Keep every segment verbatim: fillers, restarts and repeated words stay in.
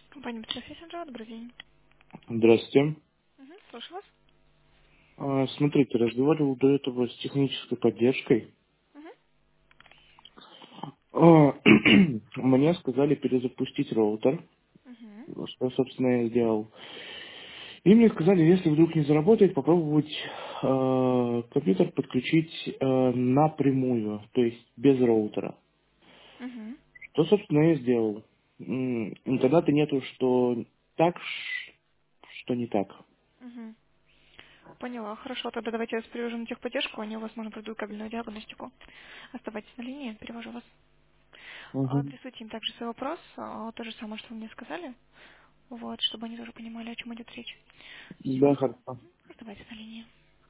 Компания Петросян, добрый день. Здравствуйте. Угу, слушаю вас. А, Смотрите, разговаривал до этого с технической поддержкой. Угу, А, Мне сказали перезапустить роутер, угу, что, собственно, я сделал. И мне сказали, если вдруг не заработает, попробовать а, компьютер подключить а, напрямую, то есть без роутера. угу, Что, собственно, я сделал. М, Интернета нету, что так, ш- что не так. угу. Поняла, хорошо. Тогда давайте я вас перевожу на техподдержку, они у вас, можно, пройдут кабельную диагностику. Оставайтесь на линии, перевожу вас. А, Мгм. Адресуйте им также свой вопрос, а, то же самое, что вы мне сказали, вот, чтобы они тоже понимали, о чем идет речь. Да, Секундочку. хорошо. Оставайтесь на линии.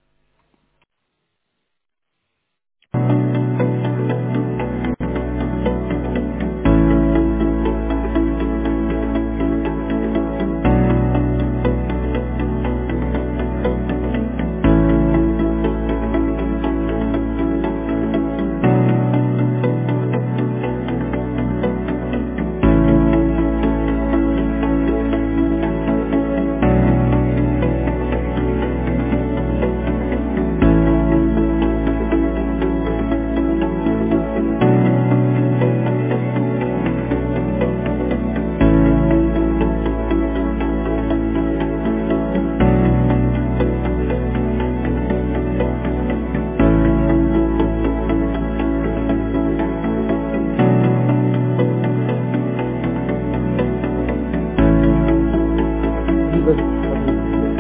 Ну, даже подъезд идет.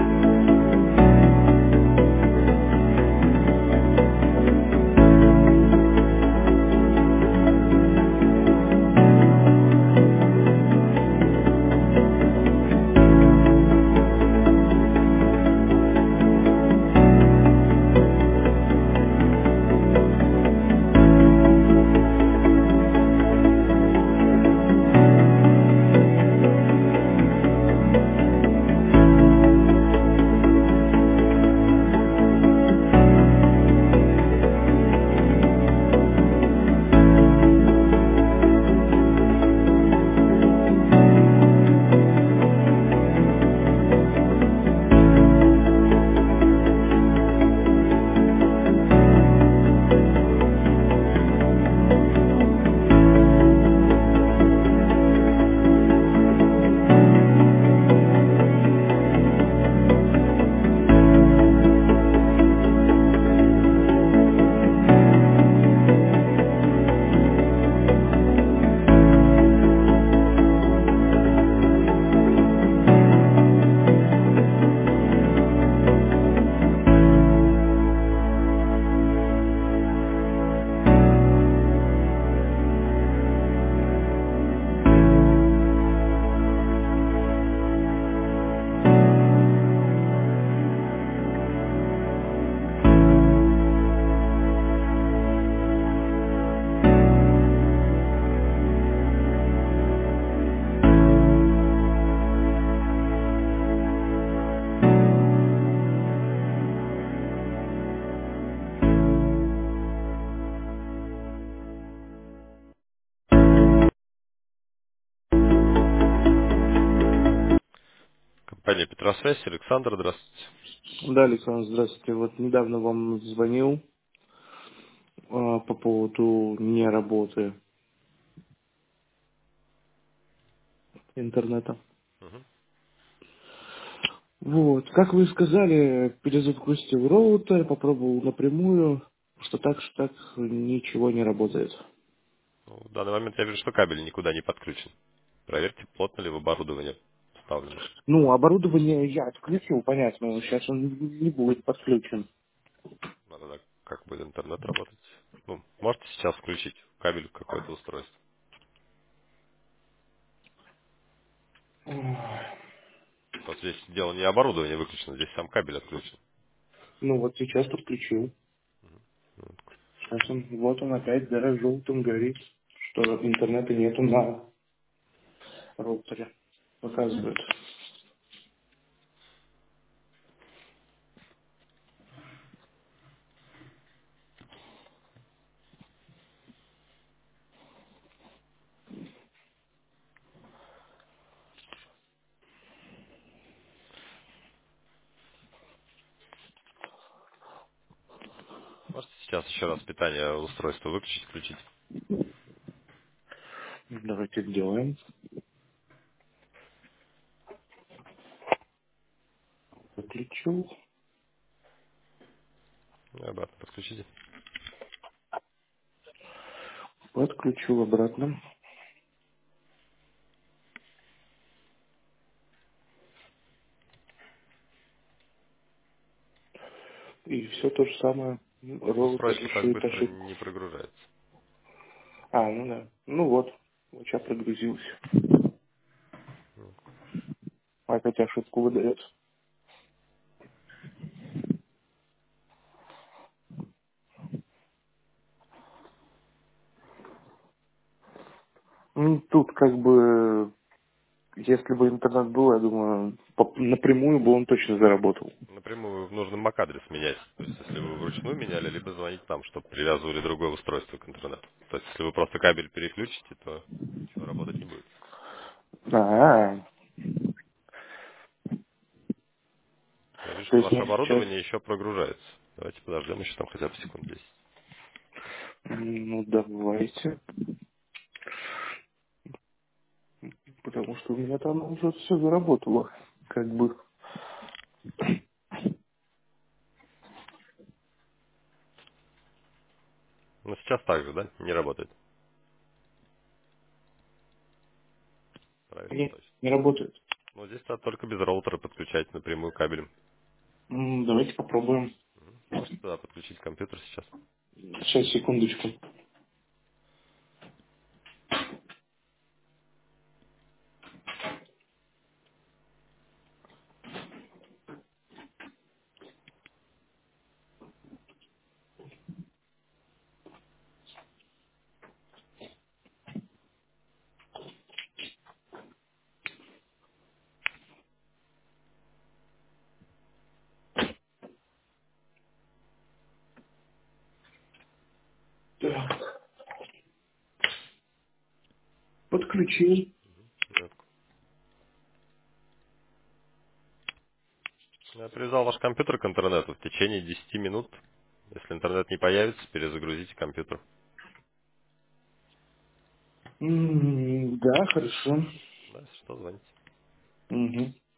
Компания Петросвязь, Александр, здравствуйте. Да, Александр, здравствуйте. Вот недавно вам звонил а, по поводу не работы интернета. Мгм. Вот, как вы сказали, перезапустил роутер, попробовал напрямую, что так, что так ничего не работает. Ну, в данный момент я вижу, что кабель никуда не подключен. Проверьте, плотно ли в оборудование вставлено. Ну, оборудование я отключил, понятно, но сейчас он не будет подключен. Надо так, как будет интернет работать. Ну, можете сейчас включить кабель в какое-то устройство. Просто здесь дело не оборудование выключено, здесь сам кабель отключен. Ну вот сейчас подключил. Сейчас он, вот он опять, да, желтым горит, что интернета нету на роутере. Показывает. сейчас еще раз питание устройства выключить, включить. Давайте сделаем. Выключил. И обратно подключите. Подключил обратно. И все то же самое. Роутер Устройство так решит быстро ошибку. не прогружается. А, ну да. Ну вот. Вот сейчас прогрузился. Опять ошибку выдает. Ну, тут как бы, если бы интернет был, я думаю, по- напрямую бы он точно заработал. Напрямую нужно MAC-адрес менять. То есть, если вы вручную меняли, либо звонить нам, чтобы привязывали другое устройство к интернету. То есть, если вы просто кабель переключите, то ничего работать не будет. А, Я вижу, то что есть ваше мне сейчас, оборудование еще прогружается. Давайте подождем еще там хотя бы секунд десять. м, ну давайте, потому что у меня там уже все заработало, как бы. Ну, сейчас так же, да? Не работает. Проверьте Нет, точно. не работает. Ну, здесь надо только без роутера подключать напрямую кабелем. М, Давайте попробуем. Можете туда подключить компьютер сейчас. Сейчас, секундочку. Так, подключил. Минутку. Я привязал ваш компьютер к интернету в течение десяти минут. Если интернет не появится, перезагрузите компьютер. М, Да, хорошо. Да, если что, звоните. Мгм.